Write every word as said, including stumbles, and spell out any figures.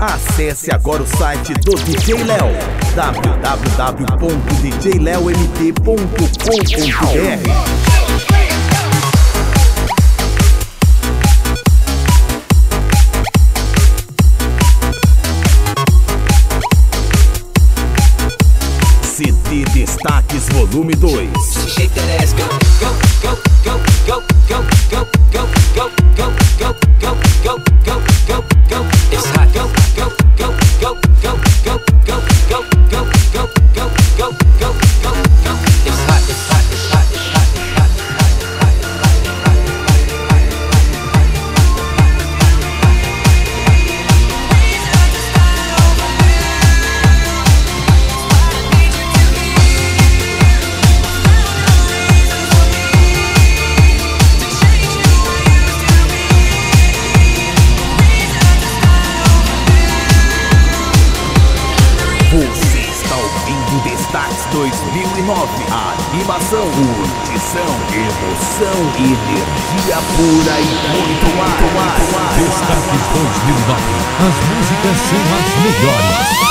Acesse agora o site do D J Léo, w w w ponto d j leo m t ponto com ponto b r. C D Destaques Volume dois. Você está ouvindo Destaques dois mil e nove. Animação, curtição, emoção, energia pura e muito mais. Destaques dois mil e nove. As músicas são as melhores.